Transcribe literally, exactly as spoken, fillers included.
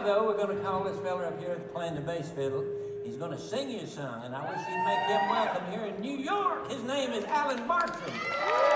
though, we're going to call this fella up here that's playing the bass fiddle. He's going to sing you a song, and I wish you'd make him welcome here in New York. His name is Alan Bartram.